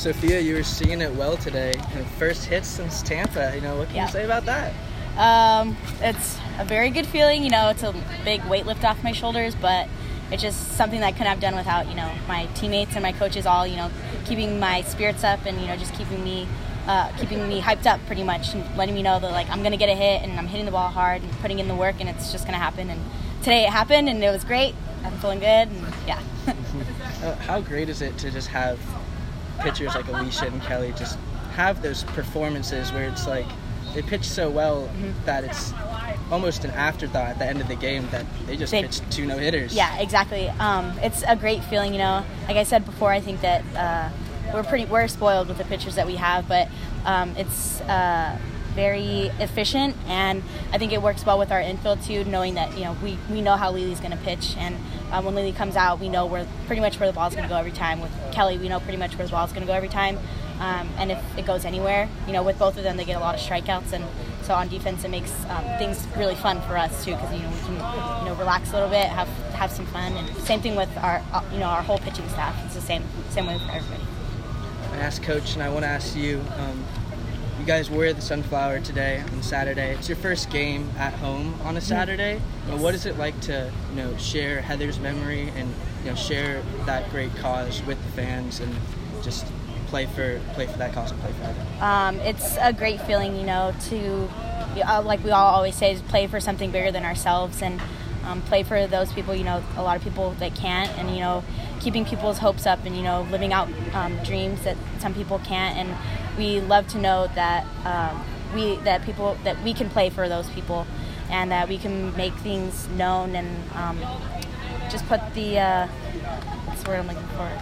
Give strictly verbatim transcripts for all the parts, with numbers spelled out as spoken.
Sophia, you were singing it well today. And first hit since Tampa. You know, what can Yeah. you say about that? Um, it's a very good feeling. You know, it's a big weight lift off my shoulders, but it's just something that I couldn't have done without, you know, my teammates and my coaches all, you know, keeping my spirits up and, you know, just keeping me uh, keeping me hyped up pretty much and letting me know that, like, I'm going to get a hit and I'm hitting the ball hard and putting in the work and it's just going to happen. And today it happened and it was great. I'm feeling good and, yeah. uh, how great is it to just have pitchers like Alicia and Kelly just have those performances where it's like they pitch so well mm-hmm. that it's almost an afterthought at the end of the game that they just they, pitched two no-hitters. Yeah, exactly. Um, it's a great feeling, you know. Like I said before, I think that uh, we're pretty we're spoiled with the pitchers that we have, but um, it's uh, very efficient, and I think it works well with our infield too, knowing that, you know, we, we know how Lily's going to pitch, and um, when Lily comes out, we know where pretty much where the ball's going to go every time. With Kelly, we know pretty much where the ball's going to go every time. Um, and if it goes anywhere, you know, with both of them, they get a lot of strikeouts, and so on defense, it makes um, things really fun for us too, because, you know, we can, you know, relax a little bit, have have some fun, and same thing with our, uh, you know, our whole pitching staff. It's the same same way for everybody. I asked Coach, and I want to ask you. Um, you guys were the Sunflower today on Saturday. It's your first game at home on a Saturday. Mm-hmm. Yes. What is it like to, you know, share Heather's memory and, you know, share that great cause with the fans and just play for play for that cause and play for Heather? Um, it's a great feeling, you know, to, uh, like we all always say, is play for something bigger than ourselves and um, play for those people, you know, a lot of people that can't, and, you know, keeping people's hopes up and, you know, living out um, dreams that some people can't. And we love to know that um, we that people that we can play for those people, and that we can make things known and um, just put the uh, what's the word I'm looking for?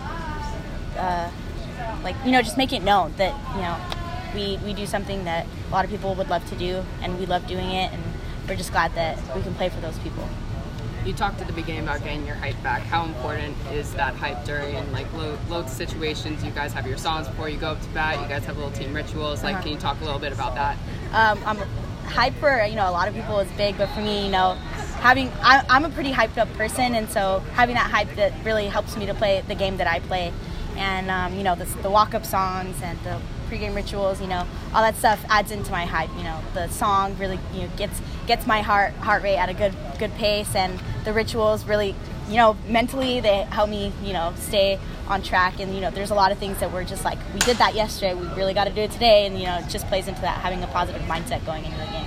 Uh, like, you know, just make it known that, you know, we we do something that a lot of people would love to do, and we love doing it, and we're just glad that we can play for those people. You talked at the beginning about getting your hype back. How important is that hype during, like, low, low situations? You guys have your songs before you go up to bat. You guys have little team rituals. Like, uh-huh. Can you talk a little bit about that? Um, I'm hype for, you know, a lot of people is big, but for me, you know, having I, I'm a pretty hyped up person, and so having that hype that really helps me to play the game that I play, and um, you know, the, the walk up songs and the pregame rituals, you know, all that stuff adds into my hype. You know, the song really, you know, gets gets my heart heart rate at a good good pace, and the rituals really, you know, mentally they help me, you know, stay on track. And, you know, there's a lot of things that we're just like, we did that yesterday, we really got to do it today, and, you know, it just plays into that, having a positive mindset going into the game.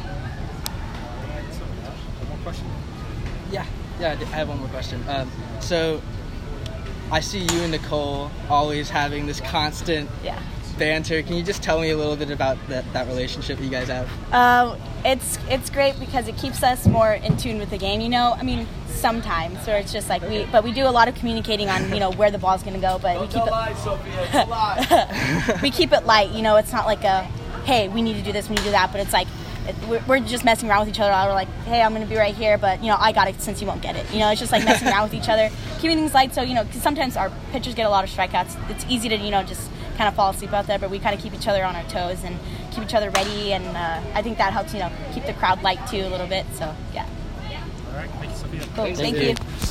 One more question? Yeah, yeah, I have one more question. Um, so I see you and Nicole always having this constant yeah. banter. Can you just tell me a little bit about that, that relationship you guys have? Um, it's it's great because it keeps us more in tune with the game, you know. I mean, sometimes, or it's just like we, but we do a lot of communicating on, you know, where the ball's going to go, but Don't we keep it light, Sophia. we keep it light, you know. It's not like a, hey, we need to do this, we need to do that, but it's like, it, we're, we're just messing around with each other. We're like, hey, I'm going to be right here, but, you know, I got it since you won't get it. You know, it's just like messing around with each other, keeping things light. So, you know, because sometimes our pitchers get a lot of strikeouts. It's easy to, you know, just kind of fall asleep out there, but we kind of keep each other on our toes and keep each other ready, and uh, I think that helps, you know, keep the crowd light too a little bit. So, yeah. All right, thank you, Sophia. Cool. Thank, Thank you. you.